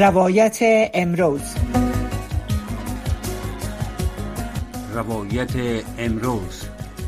روایت امروز. روایت امروز.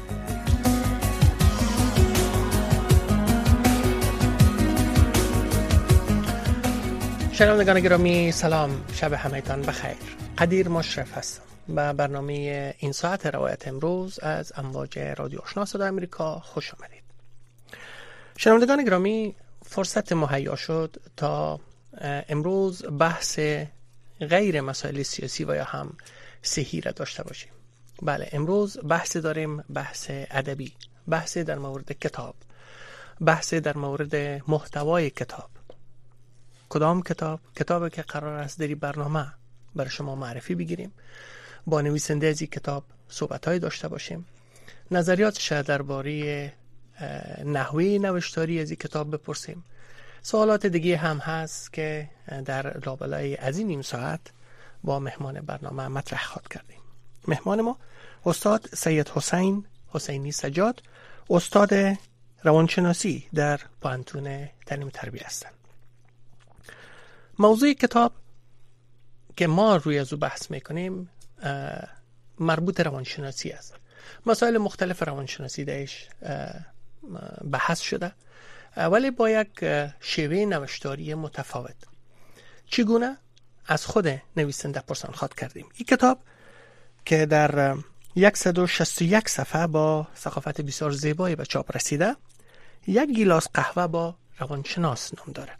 شنوندگان گرامی سلام، شب همگان بخیر. قدیر مشرف هستم. به برنامه این ساعت روایت امروز از امواج رادیو آشنا صدای آمریکا خوش آمدید. شنوندگان گرامی، فرصت مهیا شد تا امروز بحث غیر مسائل سیاسی و یا هم صحی را داشته باشیم. بله، امروز بحث داریم، بحث ادبی، بحث در مورد کتاب، بحث در مورد محتوای کتاب. کدام کتاب؟ کتابی که قرار است در این برنامه برای شما معرفی بگیریم، با نویسنده از این کتاب صحبت‌های داشته باشیم، نظریاتش درباره نحوه نوشتاری از این کتاب بپرسیم. سوالات دیگه هم هست که در لابلای از این نیم ساعت با مهمان برنامه مطرح خواهد کردیم. مهمان ما استاد سید حسین حسینی سجاد، استاد روانشناسی در پانتون تعلیم تربیت هستند. موضوع کتاب که ما روی از او بحث میکنیم مربوط روانشناسی است. مسائل مختلف روانشناسی درش بحث شده، ولی با یک شیوه نوشتاری متفاوت. چگونه؟ از خود نویسنده پرسان خواهد کردیم. این کتاب که در 161 صفحه با ثقافت بسیار زیبایی به چاپ رسیده، یک گیلاس قهوه با روانشناس نام داره.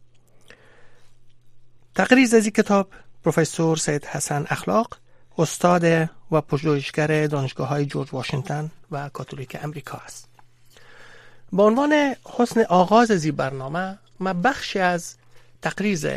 تقریز از این کتاب پروفسور سید حسن اخلاق، استاد و پژوهشگر دانشگاه‌های جورج واشنگتن و کاتولیک امریکا است. با عنوان حسن آغاز از این برنامه من بخشی از تقریز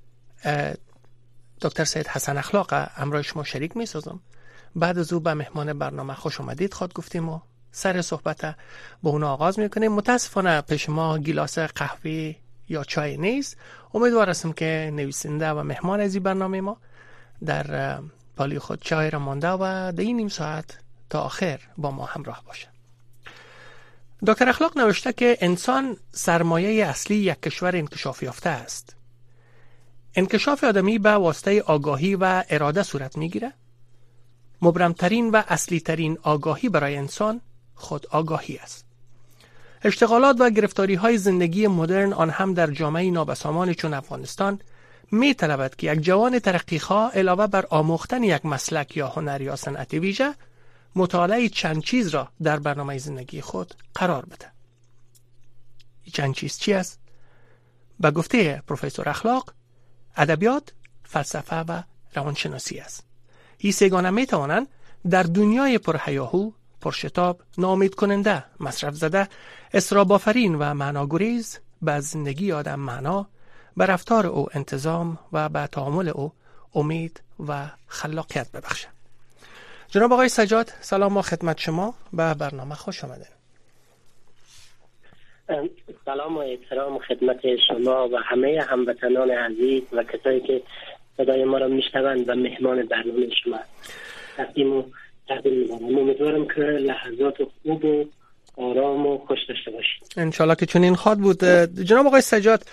دکتر سید حسن اخلاق همراه شما شریک می سازم. بعد از او به مهمان برنامه خوش آمدید خواهد گفتیم و سر صحبت با اون آغاز می کنیم. متاسفانه پیش ما گیلاس قهوه یا چای نیست. امیدوار هستم که نویسنده و مهمان از این برنامه ما در پالی خود چای را مانده و در این نیم ساعت تا آخر با ما همراه باشه. دکتر اخلاق نوشته که انسان سرمایه اصلی یک کشور انکشاف یافته است. انکشاف آدمی به واسطه آگاهی و اراده صورت میگیره. مبرمترین و اصلی ترین آگاهی برای انسان خود آگاهی است. اشتغالات و گرفتاری های زندگی مدرن، آن هم در جامعه نابسامان چون افغانستان، می طلبد که یک جوان ترقیخواه علاوه بر آموختن یک مسلک یا هنر یا صنعت ویژه، مطالعه چند چیز را در برنامه زندگی خود قرار بده. چند چیز چی است؟ به گفته پروفسور اخلاق، ادبیات، فلسفه و روانشناسی است. این سگانه می توانند در دنیای پرهیاهو، پرشتاب، ناامید کننده، مصرف زده، اضطراب آفرین و معناگریز به زندگی آدم معنا، به رفتار او انتظام و به تعامل او امید و خلاقیت ببخشند. جناب آقای سجاد، سلام و خدمت شما، به برنامه خوش آمدید. سلام و احترام خدمت شما و همه هموطنان عزیز و کسایی که صدای ما را میشنوند و مهمان برنامه شما. تقدیم می‌کنم. امیدوارم که لحظات خوب و آرام و خوش داشته باشید. انشالله که چنین خواهد بود. جناب آقای سجاد،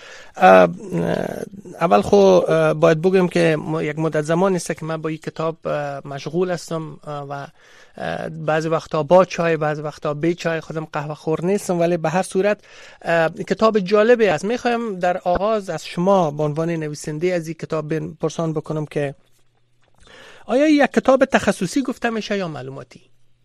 اول خو باید بگم که یک مدت زمان است که من با این کتاب مشغول هستم و بعضی وقتا با چای، بعضی وقتا بی چای، خودم قهوه خور نیستم، ولی به هر صورت کتاب جالبی است. میخوایم در آغاز از شما به عنوان نویسنده از این کتاب پرسان بکنم که آیا یک کتاب تخصصی گفته میشه یا معلوماتی؟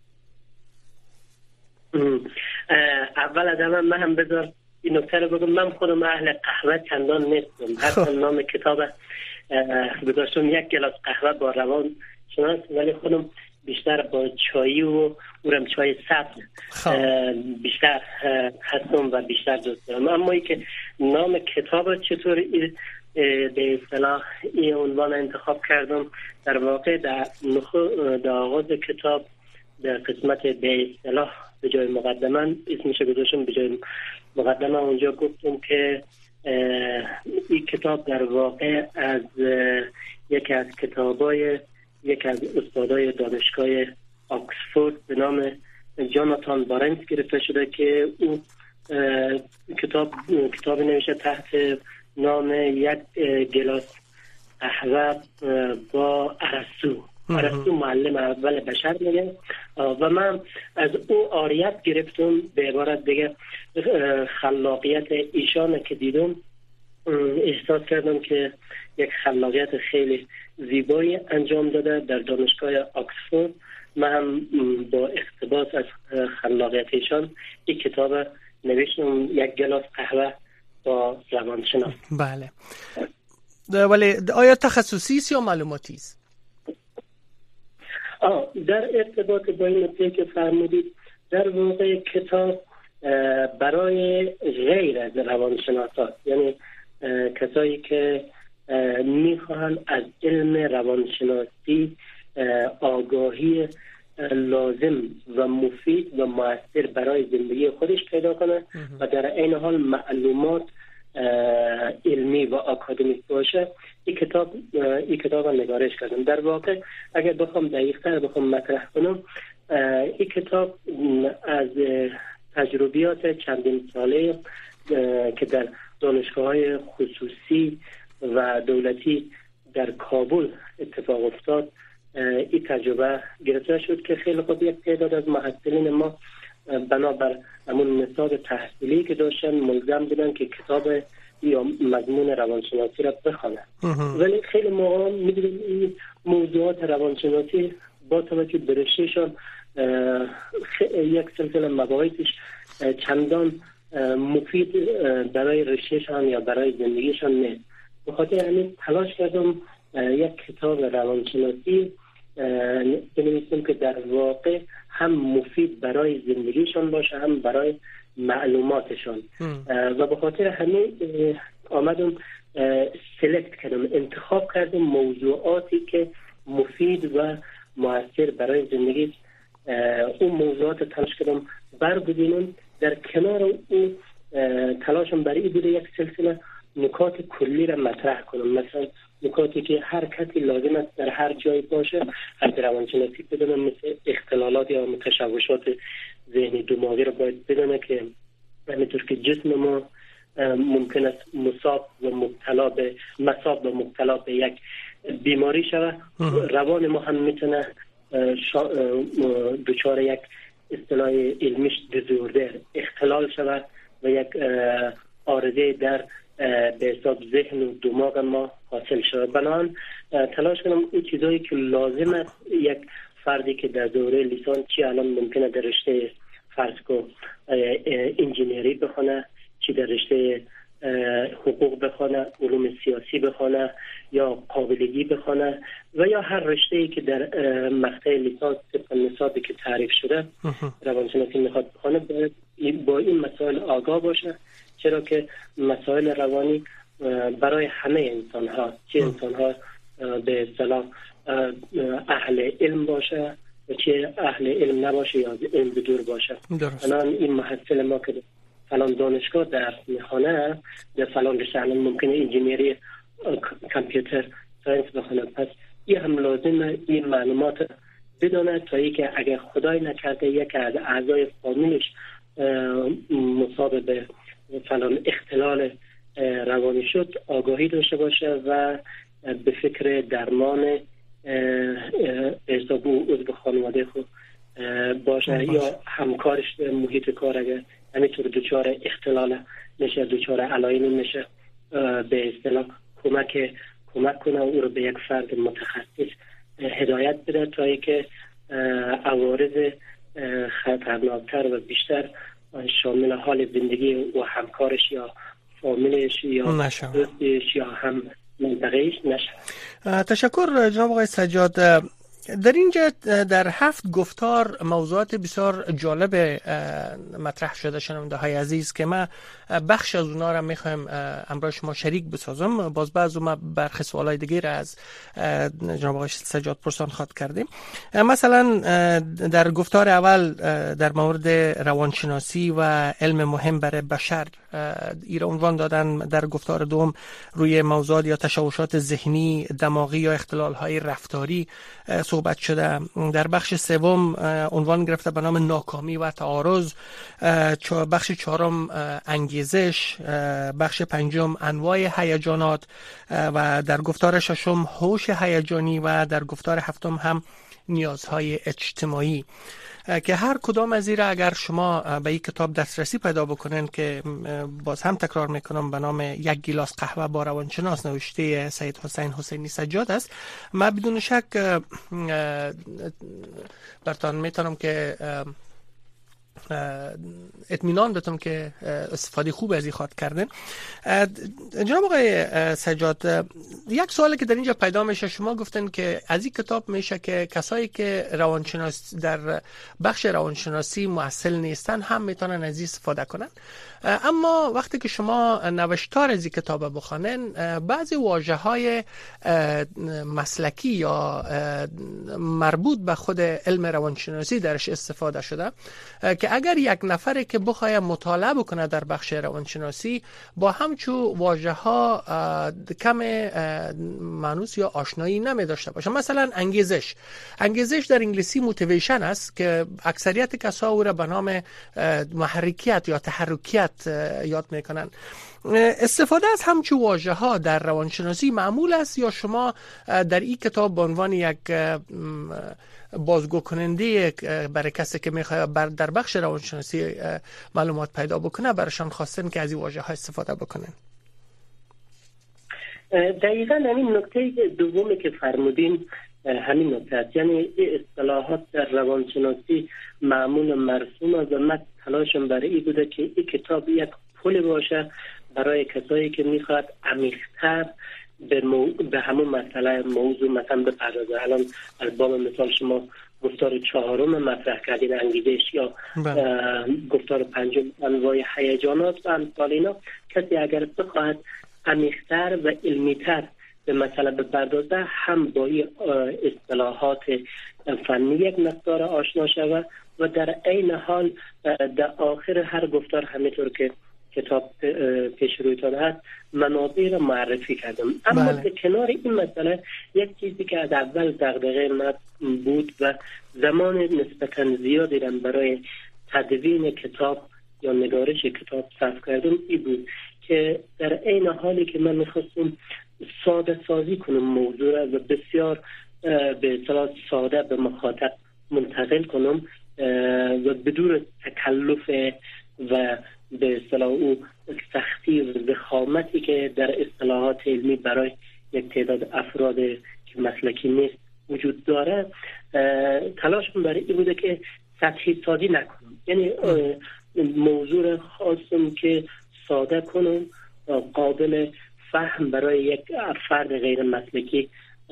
اول از همه من هم بذار این نکته رو بگم، من خودم اهل قهوه چندان نیستم. حتی نام کتاب گذاشتم یک گلاس قهوه با روان شناس، ولی خودم بیشتر با چایی و اونم چای سبز بیشتر هستم و بیشتر دوست دارم. اما ای که نام کتاب چطور به اصطلاح این عنوان انتخاب کردم، در واقع در آغاز کتاب در قسمت به اصطلاح به جای مقدمه اسمش گذاشتم، به جای مقدمه اونجا گفتم که این کتاب در واقع از یکی از استادای دانشگاه آکسفورد به نام جاناتان بارنز گرفته شده که او کتاب نوشته تحت نام یک گلاس قهوه با ارسطو معلم اول بشر میگه و من از او آریت گرفتم. به عبارت دیگه خلاقیت ایشان که دیدم احساس کردم که یک خلاقیت خیلی زیبایی انجام داده در دانشگاه آکسفورد. من هم با اقتباس از خلاقیت ایشان یک کتاب نوشتم، یک گلاس قهوه با روانشناس. بله، ولی آیا تخصصی است یا معلوماتی است؟ در ارتباط با این نکته که فرمودید، در واقع کتاب برای غیر از روانشناسان، یعنی کسایی که میخواهند از علم روانشناسی آگاهی لازم و مفید و مؤثر برای زندگی خودش پیدا کنه و در این حال معلومات علمی و آکادمیک باشه، این کتاب نگارش کردم. در واقع اگر بخوام دقیق‌تر بخوام مطرح کنم، این کتاب از تجربیات چندین ساله که در دانشگاه‌های خصوصی و دولتی در کابل اتفاق افتاد، این تجربه گرفته شد که خیلی خوب یک تعداد از محصلین ما بنابر همون نصاب تحصیلی که داشتن ملزم بودن که کتاب یا مضمون روانشناسی را بخوانن. ولی خیلی موقع می‌دونیم این موضوعات روانشناسی با توجه به رشته‌شان یک سلسله مباحثش چندان مفید برای رشته‌شان یا برای زندگیشان نیست. به خاطر همین تلاش کردم یک کتاب روانشناسی بنویسم که در واقع هم مفید برای زندگیشان باشه، هم برای معلوماتشان. و به خاطر همین آمدم سلکت کردم، انتخاب کردم موضوعاتی که مفید و مؤثر برای زندگی، اون موضوعات تلاش کردم برگزینم. در کنار اون تلاشم برای این بوده یک سلسله نکات کلی را مطرح کنم، مثلا نکاتی که هر کسی لازم است در هر جای باشه از روانشناسی بدونه، مثل اختلالات یا تشوشات ذهنی دماغی را باید بدونه که همینطور که جسم ما ممکن است مصاب و مبتلا به یک بیماری شود، روان ما هم میتونه دچار یک اصطلاح علمیش دیزوردر اختلال شود و یک عارضه در به حساب ذهن و دماغ ما حاصل شود. بنابراین تلاش کنم این چیزایی که لازم است یک فردی که در دوره لیسانس چی الان ممکنه در رشته فرض کن انجینیری بخونه، چی در رشته حقوق بخونه، علوم سیاسی بخونه یا قابلگی بخونه و یا هر رشته‌ای که در مقطع لیسانس طبق نصابی که تعریف شده روانشناسی میخواد بخونه، با این مسائل آگاه باشه، چرا که مسائل روانی برای همه انسان ها، چه انسان ها به اصطلاح اهل علم باشه و چه اهل علم نباشه یا علم بدور باشه. الان این محصل ما که فلان دانشگاه درس میخونه در فلان رشته الان ممکنه انجینیری کامپیوتر ساینس بخونه، پس این هم لازمه این معلومات بدونه تا اینکه اگر خدای نکرده یک از اعضای فامیلش مصاب به فلان اختلال روانی شد آگاهی داشته باشه و به فکر درمان حساب او عضو خانواده خود باشه یا همکارش محیط کار اگر همینطور دچار اختلال نشه، دچار علائم نشه، به اصطلاح کمک کنه او رو به یک فرد متخصص هدایت بده تا اینکه عوارض خطرناکتر و بیشتر شامل حال زندگی و همکارش یا فامیلش یا دوستش یا هم منطقهش نشه. تشکر جناب آقای سجاد. در اینجا در 7 گفتار موضوعات بسیار جالب مطرح شده شنونده های عزیز که ما بخش از اونا را میخوایم امروز شما شریک بسازم. باز بعضو ما برخی سوالای دیگه را از جناب آقای سجاد پرسان خواد کردیم. مثلا در گفتار اول در مورد روانشناسی و علم مهم برای بشر ایران عنوان دادن، در گفتار دوم روی موضوعات یا تشوشات ذهنی، دماغی یا اختلال های رفتاری صحبت شده. در بخش سوم عنوان گرفته به نام ناکامی و تعارض، بخش چهارم انگیزش، بخش پنجم انواع هیجانات و در گفتار ششم هوش هیجانی و در گفتار هفتم هم نیازهای اجتماعی، که هر کدام از این اگر شما به این کتاب دسترسی پیدا بکنن که باز هم تکرار میکنم به نام یک گیلاس قهوه با روانشناس نوشته سید حسین حسینی سجاد است، من بدون شک برتان میتونم که اطمینان بتم که استفاده خوب از این خواهد کردن. جناب آقای سجاد، یک سوالی که در اینجا پیدا میشه، شما گفتن که از این کتاب میشه که کسایی که در بخش روانشناسی مؤثر نیستن هم میتونن از این استفاده کنن، اما وقتی که شما نوشتار از این کتاب بخونن بعضی واژه‌های مسلکی یا مربوط به خود علم روانشناسی درش استفاده شده که اگر یک نفری که بخواد مطالعه بکنه در بخش روانشناسی با همچو واژه‌ها کم مانوس یا آشنایی نمی داشته باشه. مثلا انگیزش در انگلیسی موتیویشن است که اکثریت کسا او را به نام محرکیت یا تحرکیت یاد میکنن. استفاده از همچو واژه‌ها در روانشناسی معمول است یا شما در این کتاب به عنوان یک بازگو کننده برای کسی که میخواد در بخش روانشناسی معلومات پیدا بکنه برایشان خواستن که از این واژه‌ها استفاده بکنن؟ دقیقاً همین نکته دومی که فرمودین همین نکته است، یعنی اصطلاحات در روانشناسی معمول مرسوم است و من تلاشم برای این بوده که این کتاب یک پل باشه برای کسایی که میخواد عمیق‌تر به همون مسئله موضوع مثلا بپردازه. الان از باب مثال شما گفتار چهارم مطرح کردین، انگیزش، یا گفتار پنجم انواع هیجانات و امثال اینا. کسی اگر بخواهد عمیق‌تر و علمی‌تر به مسئله بپردازه هم با این اصطلاحات فنی یک مقدار آشنا شود و در عین حال در آخر هر گفتار همینطور که کتاب پیش رویتان هست منابع را معرفی کردم. اما به کنار این مسئله یک چیزی که از اول دغدغه من بود و زمان نسبتا زیادی را برای تدوین کتاب یا نگارش کتاب صرف کردم این بود که در عین حالی که من میخواستم ساده سازی کنم موضوع را و بسیار به اصطلاح ساده به مخاطب منتقل کنم و بدون تکلف و به اصطلاح او سختی و ضخامتی که در اصطلاحات علمی برای یک تعداد افراد که مسلکی نیست وجود داره، تلاشم برای این بوده که سطحی سازی نکنم. یعنی موضوع را خواستم که ساده کنم، قابل فهم برای یک فرد غیر مسلکی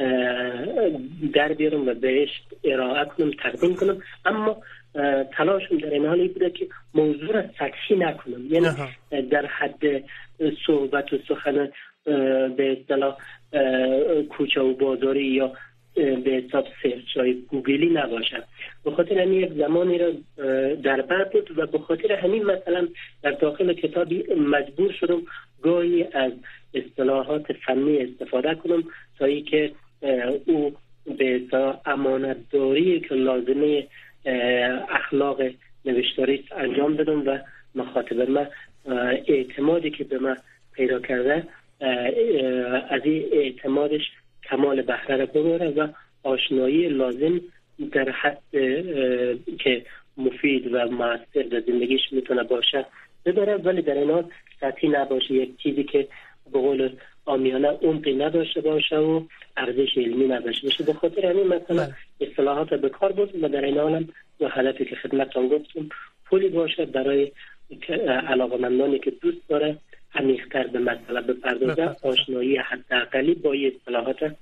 در بیارم و بهش ارائه کنم، تقدیم کنم، اما تلاشم در این حالی بوده که موضوع را سطحی نکنم. یعنی در حد صحبت و سخن به اصطلاح کوچه و بازاری یا به حساب سرچ های گوگلی نباشد. به خاطر همین یک زمانی را در بر بود و به خاطر همین مثلا در داخل کتابی مجبور شدم گاهی از اصطلاحات فنی استفاده کنم تا ای که او به اصطلاح امانتداری که لازمه اخلاق نوشتاری انجام بدم و مخاطب من اعتمادی که به من پیدا کرده از این اعتمادش کمال بهره را ببره و آشنایی لازم در حد که مفید و مؤثر در زندگیش میتونه باشه ببره، ولی در این حال سطحی نباشه، یک چیزی که به قول عامیانه عمقی نداشته باشه و ارزش علمی نداشته باشه. به خاطر همین مثلا اصطلاحات به کار بود و در این حال هم و هدفی که خدمتتون گفتم پولی باشه برای علاقه‌مندانی که دوست داره عمیق‌تر به مسئله بپردازه، آشنایی حداقلی با اصطلاحات.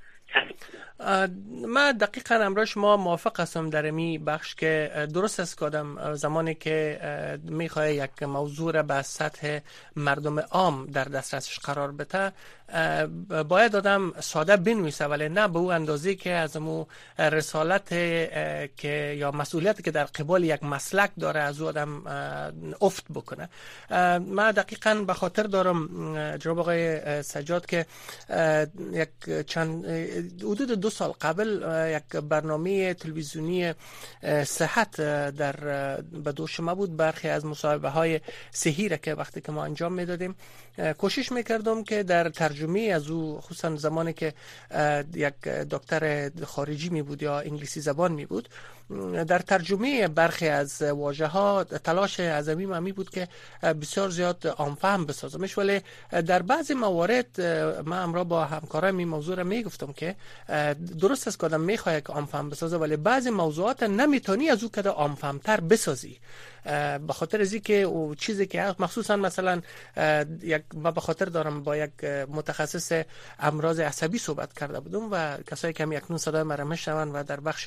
من دقیقاً امروز شما موافق هستم در این بخش که درست است که آدم زمانی که میخواه یک موضوع را به سطح مردم عام در دسترسش قرار بده باید آدم ساده بنویسه، ولی نه به او اندازه که از مو رسالت که یا مسئولیت که در قبال یک مسلک داره از او آدم افت بکنه. من دقیقاً به خاطر دارم جناب آقای سجاد که یک چند حدود 2 سال قبل یک برنامه تلویزیونی صحت در به دوش ما بود. برخی از مصاحبه های صحی را که وقتی که ما انجام میدادیم کوشش میکردم که در ترجمه از او، خصوصا زمانی که یک دکتر خارجی می بود یا انگلیسی زبان می بود، در ترجمه برخی از واژه ها تلاش عظیمی من بود که بسیار زیاد عام‌فهم بسازمش، ولی در بعضی موارد من همراه با همکارم این موضوع را میگفتم که درست است که آدم میخواد که عام‌فهم بسازه، ولی بعضی موضوعات نمیتونی از او که عام‌فهم‌تر بسازی، به خاطر از اینکه او چیزی که مخصوصا مثلا ما به خاطر دارم با یک متخصص امراض عصبی صحبت کرده بودم و کسایی که اکنون صدای مرا میشنون و در بخش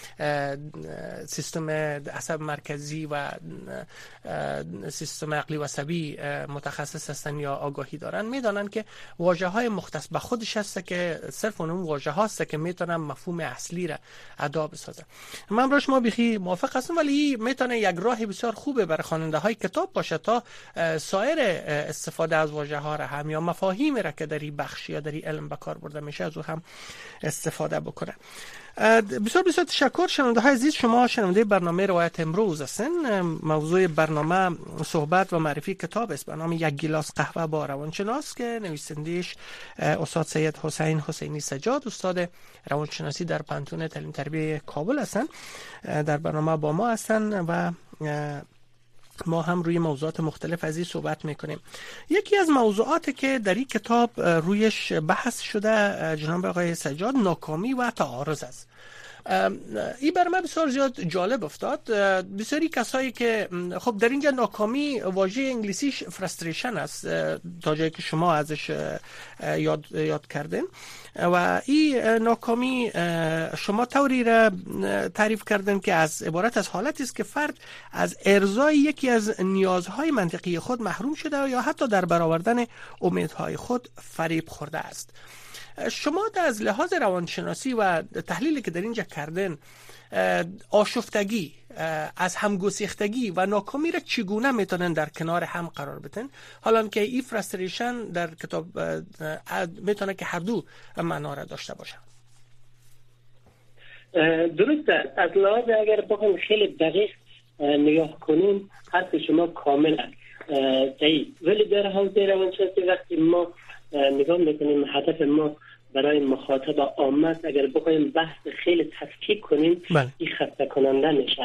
سیستم عصب مرکزی و سیستم عقلی و عصبی متخصص هستن یا آگاهی دارن، میدانن که واژه‌های مختص به خودش هست که صرف اون واژه هاست که میتونن مفهوم اصلی را ادا بسازن. من باش ما بخی موافق هستم، ولی میتونه یک راه بسیار خوبه برای خواننده های کتاب باشه تا سایر استفاده از واژه ها را هم یا مفاهیم را که در این بخش یا در این علم به کار برده میشه از او هم استفاده بکنه. بسیار بسیار تشکر شنونده های عزیز. شما شنونده برنامه روایت امروز هستین. موضوع برنامه صحبت و معرفی کتاب است به نام یک گیلاس قهوه با روانشناس که نویسنده‌اش استاد سید حسین حسینی سجاد، استاد روانشناسی در پانتون تعلیم تربیه کابل هستن. در برنامه با ما هستن و ما هم روی موضوعات مختلف از این صحبت میکنیم. یکی از موضوعاتی که در این کتاب رویش بحث شده جناب آقای سجاد ناکامی و تعارض است. این بر من بسیار زیاد جالب افتاد. بسیاری کسایی که خب در اینجا ناکامی واژه انگلیسیش فرستریشن است تا جایی که شما ازش یاد کردین و این ناکامی شما طوری را تعریف کردن که از عبارت از حالتی است که فرد از ارضای یکی از نیازهای منطقی خود محروم شده یا حتی در برآوردن امیدهای خود فریب خورده است. شما از لحاظ روانشناسی و تحلیلی که در اینجا کردن آشفتگی از همگسیختگی و ناکامی را چگونه میتونن در کنار هم قرار بدن، حالا که این فرستریشن در کتاب میتونه که هر دو معنا را داشته باشه؟ درست است. از لحاظ اگر بخوایم خیلی دقیق نگاه کنیم حرف شما کامل است، ولی در حوزه روانشناسی وقتی ما نگاه میکنیم هدف ما برای مخاطب عامه اگر بخوایم بحث خیلی تفکیک کنیم این خسته کننده میشه.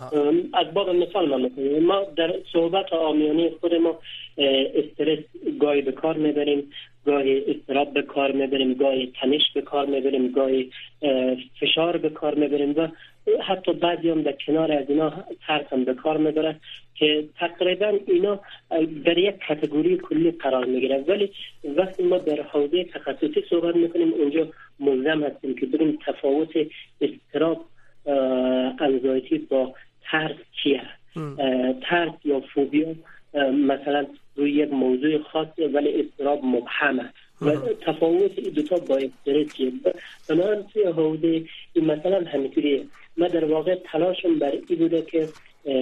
از باب مثال ما میکنیم، ما در صحبت عامیانه خود ما استرس گاهی به کار میبریم، گاهی اضطراب به کار میبریم، گاهی تنش به کار میبریم، گاهی فشار به کار میبریم و حتی بعضی هم در کنار از اینا ترس هم به کار میبرن که تقریبا اینا در یک کاتگوری کلی قرار میگیرن. ولی وقتی ما در حوزه تخصصی صحبت میکنیم اونجا ملزم هستیم که ببینیم تفاوت اضطراب انزایتی با ترس چیه. ترس یا فوبیا مثلا روی یک موضوع خاصه ولی اضطراب مبهمه و تفاوت این دوتا با استرس چیه. بنابراین توی حوزه این مثلا همینطوریه. ما در واقع تلاشم بر این بوده که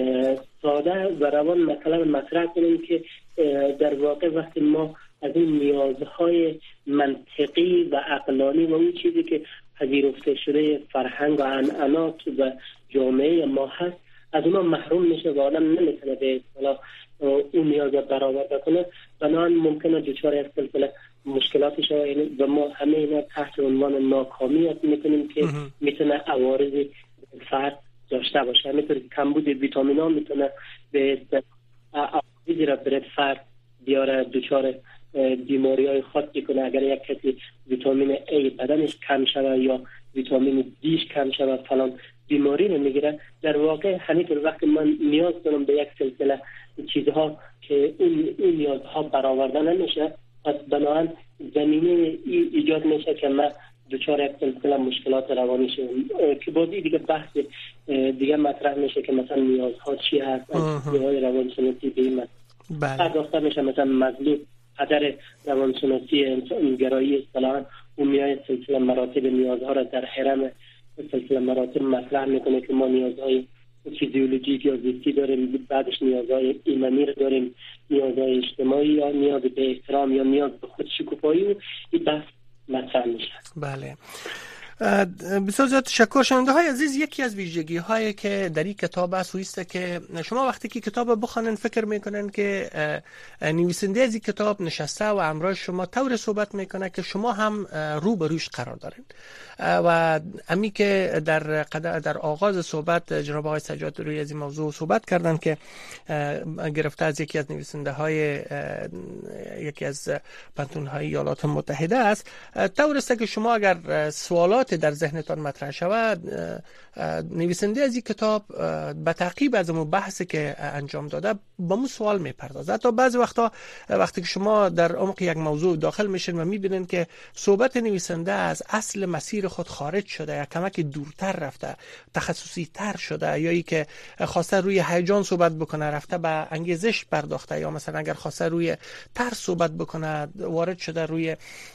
ساده و روان مثلا مطرح کنیم که در واقع وقتی ما از این نیازهای منطقی و عقلانی و اون چیزی که پذیرفته شده فرهنگ و عنعنات و جامعه ما هست از اونها محروم میشه و آدم نمیتونه به اصطلاح اون نیاز رو برآورده کنه، بنابراین ممکنه دچار یک سلسله مشکلاتی شود و ما همه اینا تحت عنوان ناکامی میکنیم که میتونه عوارض فرد داشته باشه. همینطور که کمبود ویتامین‌ها میتونه به عوارضی را برای فرد بیاره، دچار بیماری‌های خاصی کنه. اگر یک کسی ویتامین A بدنش کم شود یا ویتامین Dش کم شود فلان بیماری رو میگیره. در واقع همینطور وقتی من نیاز دارم به یک سلسله چیزها که اون نیازها برآورده نمیشه، پس بنابراین زمینه ایجاد میشه که من دچار یک سلسله مشکلات روانی شدم که بازی دیگه بحث دیگه مطرح میشه که مثلا نیازها چی هست، نیازهای روانشناسی به این پرداخته میشه. مثلا مظلوم پدر روانشناسی انسانگرایی اصطلاحاً اون میاد سلسله مراتب نیازها را در حرم سلسله مراتب مطرح میکنه که ما نیازهای فیزیولوژیک یا زیستی داریم، بعدش نیازهای ایمنی رو داریم، نیازهای اجتماعی یا نیاز به احترام یا نیاز به خودشکوفایی و این بحث مطرح میشه. بله، بسیار زیاد تشکر. شنونده های عزیز، یکی از ویژگی هایی که در این کتاب است که شما وقتی که کتاب بخونن فکر میکنن که نویسنده از این کتاب نشسته و همراه شما طور صحبت میکنه که شما هم رو به روش قرار دارین و امی که در آغاز صحبت جناب آقای سجاد روی از این موضوع صحبت کردن که گرفته از یکی از نویسنده های یکی از پنتون های ایالات متحده است. طور است که شما اگر سوالات در ذهنتان مطرح شود، نویسنده از این کتاب به تعقیب از اون بحثی که انجام داده با مو سوال میپردازه. حتی بعضی وقتا وقتی که شما در عمق یک موضوع داخل میشین و میبینین که صحبت نویسنده از اصل مسیر خود خارج شده یا کمک دورتر رفته، تخصصی تر شده، یا ای که خواسته روی هیجان صحبت بکنه رفته به انگیزش پرداخته، یا مثلا اگر خواسته روی ترس صحبت بکنه وارد شده روی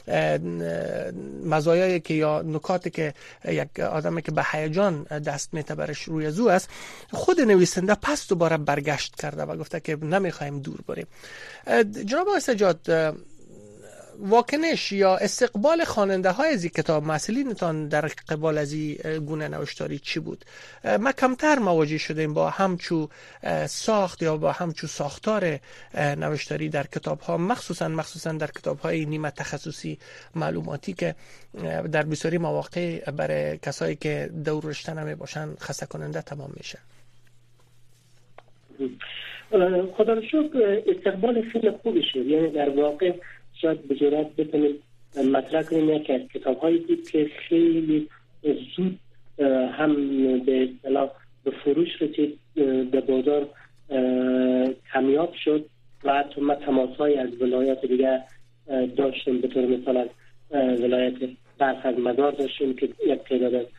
مزایایی که یا نکاتی که یک آدمی که به هیجان دست میته برش روی زو است، خود نویسنده پس دوباره برگشت کرده و گفته که نمیخوایم دور بریم. جناب آقای سجاد، واکنش یا استقبال خواننده های از این کتاب، مسئولینتان در قبال از این گونه نوشتاری چی بود؟ ما کمتر مواجه شدیم با همچو ساخت یا با همچو ساختار نوشتاری در کتاب ها، مخصوصا در کتاب های نیمه تخصصی معلوماتی که در بسیاری مواقع برای کسایی که دور رشته نمی باشن خسته کننده تمام میشه. خدا رو شکر استقبال خیلی خوبی شد. یعنی در واقع شاید به جرات بتونیم مطرح کنیم یکی از کتاب هایی دید که خیلی زود هم به اصطلاح به فروش رسید، به بازار کمیاب شد و حتی ما تماس های از ولایات دیگر داشتیم، به طور مثال از ولایت برخ از مدار داشتیم که یک تعداد از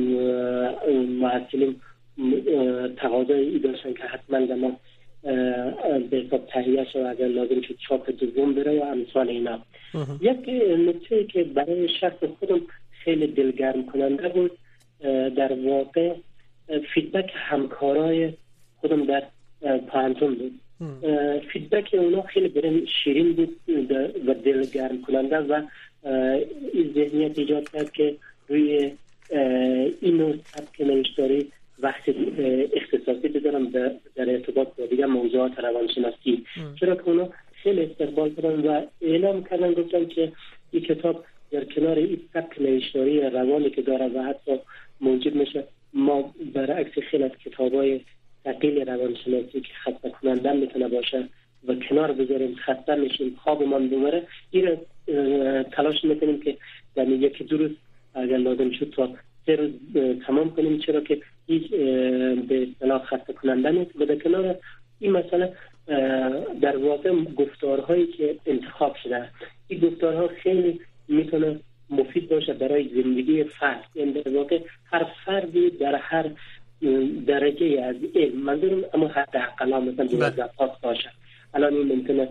محصلین تقاضای ای داشتن که حتما ما به حساب تهیه شد اگر لازم شد چاپ دوم بره یا امثال اینا. یک نکته که برای شخص خودم خیلی دلگرم کننده بود در واقع فیدبک همکارای خودم در پانتون بود. فیدبک اونا خیلی برای شیرین بود و دلگرم کننده و این ذهنیت ایجاد کرد که روی اینو سبک نوشتاری وقت اختصاصی بدارم در ارتباط با دیگر موضوعات روانشناسی، چرا که اونا خیلی استقبال کردن و اعلام کردن، گفتن که این کتاب در کنار این سبک نوشتاری روانی که داره و حتی موجب میشه ما برعکس خیلی از کتابای ثقیل روانشناسی که خسته کننده میتونه باشه و کنار بذاریم، خسته میشیم، خوابمان ببره، این تلاش میکنیم که در یکی دو روز اگر لازم شد تا 3 روز تمام کنیم، چرا که هیچ به اصطلاح خسته کننده نیست. و در کنار این مسئله در واقع گفتارهایی که انتخاب شده، این گفتارها خیلی میتونه مفید باشه برای زندگی فرد. یعنی در واقع هر فردی در هر درجه از علم، منظورم اما حداقل مثلا 12 پاس باشه، الان این ممکنه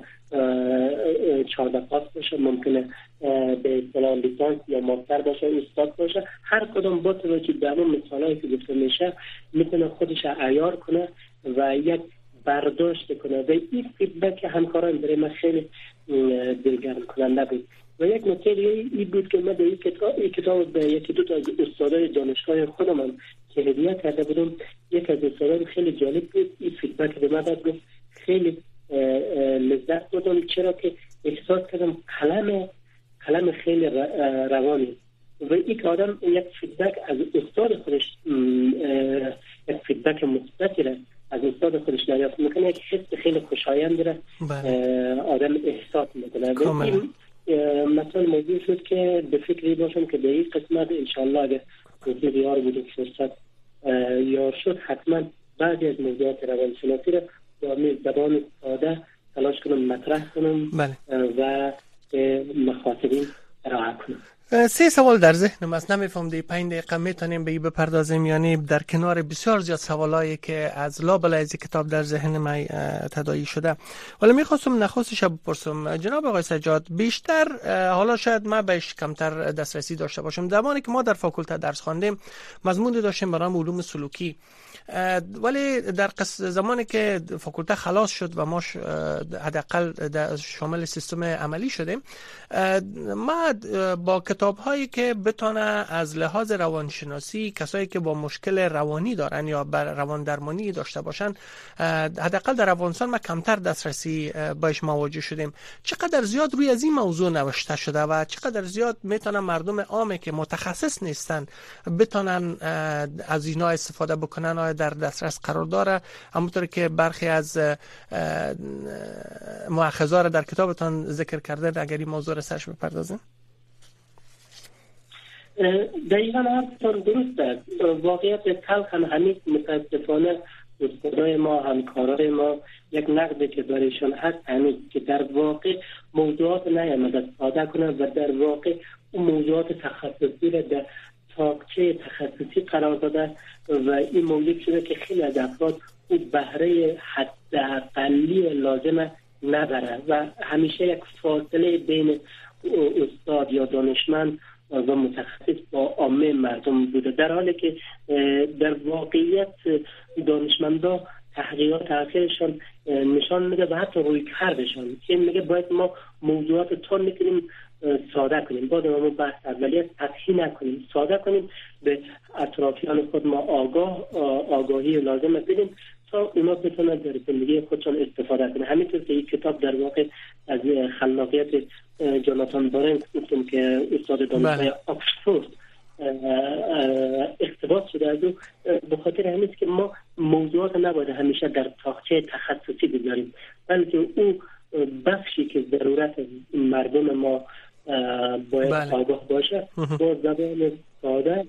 14 پاس باشه، ممکنه به اصطلاح لیسانس یا ماستر باشه، استاد باشه، هر کدام با توجه به اون مثالایی که گفته میشه میتونه خودش عیار کنه و یک برداشت کنه. و این فیدبک همکاران برای من خیلی دلگرم کننده بود. و یک نکته دیگه این بود که من این کتاب به یکی دو تا از استادای دانشگاه خودم که هدیه کرده بودم، یک از استادان خیلی جالب بود، این فیدبک به من داد، گفت خیلی لذت بردم، چرا که احساس کردم قلم خیلی روانی. و یک آدم یک فیدبک از استاد خودش، یک فیدبک مثبتی را از استاد خودش دریافت میکنه، یک حس خیلی خوشایند را آدم احساس میکنه. مثلا موضوع شد که به فکری باشم که به این قسمت انشالله اگر توفیق یار بود فرصت یار شد، حتما بعضی از موضوعات روانشناسی را با زبان ساده تلاش کنم مطرح کنم و مخاطبین ارائه کنم. سه سوال در ذهنم است، نمیفهم دی 5 دقیقه میتونیم به این بپردازیم، یعنی در کنار بسیار زیاد سوالایی که از لابلایز کتاب در ذهن من تداعی شده. ولی میخواستم نخستش بپرسم جناب آقای سجاد، بیشتر حالا شاید من بهش کمتر دسترسی داشته باشم، زمانی که ما در فاکولته درس خواندیم مضمون داشتیم برام علوم سلوکی، ولی در زمانی که فاکولته خلاص شد و ما حداقل شامل سیستم عملی شدیم، ما با کتاب هایی که بتونه از لحاظ روانشناسی کسایی که با مشکل روانی دارن یا بر روان درمانی داشته باشن، حداقل در افغانستان ما کمتر دسترسی باش مواجه شدیم. چقدر زیاد روی از این موضوع نوشته شده و چقدر زیاد میتونن مردم عامی که متخصص نیستن بتونن از اینا استفاده بکنن، آیا در دسترس قرار داره؟ همونطور که برخی از مؤخذا را در کتابتان ذکر کرده، اگر این موضوع را سرش بپردازیم. دقیقا حرفتان درست است. واقعیت تلخ هم همین متاسفانه استادای ما، همکارای ما یک نقده که برایشان هست همین که در واقع موضوعات نیامده ساده کنند و در واقع اون موضوعات تخصصی را در تاقچه تخصصی قرار داده و این موجب شده که خیلی از افراد او بهره حداقلی لازم نبره و همیشه یک فاصله بین استاد یا دانشمند و متخصص با عامه مردم بوده، در حالی که در واقعیت دانشمندا تحقیقات اخیرشان نشان میده و حتی روی کردشان که میگه باید ما موضوعات تون کنیم، ساده کنیم، باید ما بحث اولیت تفهیم نکنیم، ساده کنیم، به اطرافیان خود ما آگاهی لازم بدیم تا اونا بتونن در زندگی خودشان استفاده کنن. همینطور که این کتاب در واقع از خلاقیت جوناتان بارنز گفتم که استاد دانشگاه آکسفورد اقتباس شده از او، به خاطر همین که ما موضوعات نباید همیشه در تاقچه تخصصی بذاریم، بلکه او بخشی که ضرورت مردم ما باید آگاه باشه با زبان ساده،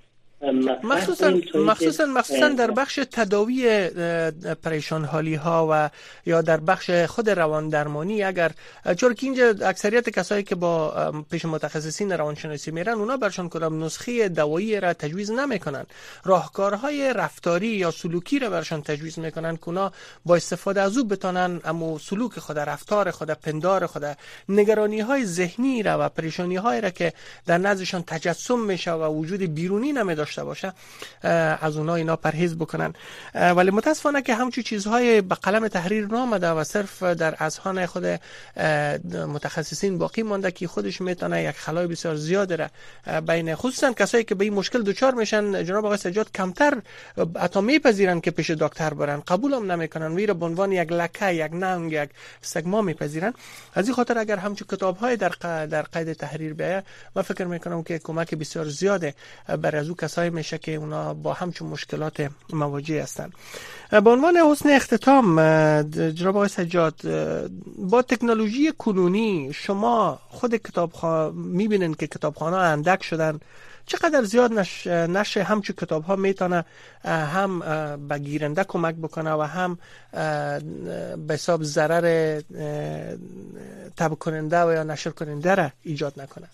مخصوصا در بخش تداوی پریشان حالی ها و یا در بخش خود روان درمانی، اگر چون که اینجا اکثریت کسایی که با پیش متخصصین روانشناسی میرن اونا برشان کدام نسخه دوایی را تجویز نمیکنن، راهکارهای رفتاری یا سلوکی را برشان تجویز میکنن که اونا با استفاده از او بتونن امو سلوک خود، رفتار خود، پندار خود، نگرانی های ذهنی را و پریشانی های را که در نزدشان تجسم میشه و وجود بیرونی نمیداشته باشه از اونا اینا پرهیز بکنن. ولی متاسفانه که همچون چیزهای به قلم تحریر نامده و صرف در اذهان خود متخصصین باقی مانده که خودش میتونه یک خلای بسیار زیاد را بین خصوصا کسایی که به این مشکل دچار میشن جناب آقای سجاد کمتر حتی میپذیرن که پیش دکتر برن، قبول هم نمیکنن، ویرا به عنوان یک لکه، یک ننگ، یک استگما میپذیرن. از این خاطر اگر همچون کتاب‌های در قید تحریر بیاید، من فکر میکنم که کمک بسیار زیاده برای از او کسایی میشه که اونا با همچون مشکلات مواجه هستن. به عنوان حسن اختتام جناب آقای سجاد، با تکنولوژی کنونی شما خود میبینن که کتابخانه اندک شدن، چقدر زیاد نشر همچون کتاب ها میتونه هم به گیرنده کمک بکنه و هم به حساب ضرر تبع کننده و یا نشر کننده را ایجاد نکنه؟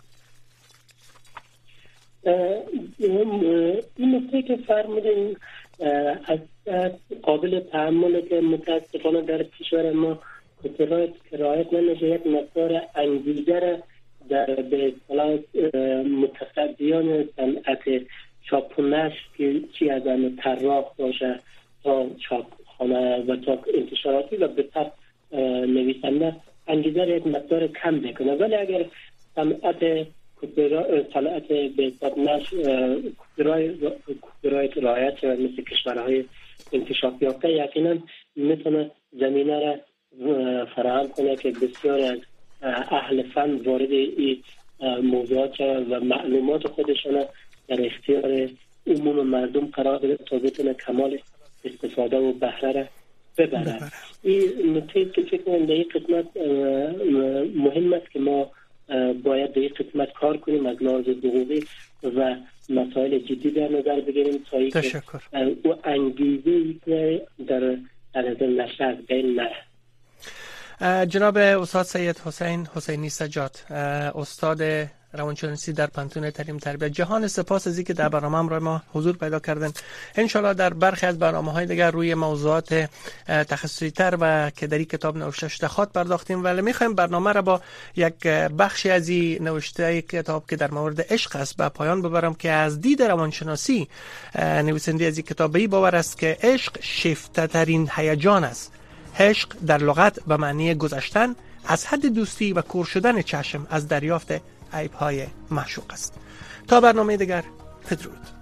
این نکته که فرمودین از قابل تحمله که متاسفانه در کشور ما رعایت نمیشه. یک مقدار انگیزه در به اصطلاح متصدیان صنعت چاپ و نشر که چی از طراح باشه تا چاپخانه و تا انتشاراتی و به طب نویسنده انگیزه یک مقدار کم بکنه، ولی اگر صنعت به حساب نشر کپیرایت رعایت شود مثل کشورهای انکشاف یافته، یقینا میتونه زمینه را فراهم کنه که بسیار از اهل فن وارد این موضوعات شود و معلومات خودشان در اختیار عموم مردم قرار بده تا بتونه کمال استفاده و بهره را ببره. این نکته که فکر کنم در این قسمت مهم است که ما باید به این قسمت کار کنیم، از لحاظ حقوقی و مسائل جدی در نظر بگیریم تا اینکه او انگیزه‌ای که در نظر نشه از بین نره. جناب استاد سید حسینی سجاد، استاد روانشناسی در پانتون تعلیم تربیت. جهان سپاس از اینکه در برنامه را ما حضور پیدا کردن. ان شاء الله در برخی از برنامه‌های دیگر روی موضوعات تخصصی تر و که در این کتاب نوشته شده خواهد پرداختیم، ولی می‌خوایم برنامه را با یک بخشی از این نوشته کتاب که در مورد عشق است به پایان ببرم که از دید روانشناسی نویسنده از این کتاب به این باور است که عشق شیفته ترین هیجان است. عشق در لغت به معنی گذشتن از حد دوستی و کور شدن چشم از دریافت عیب‌های معشوق است. تا برنامه دیگر، بدرود.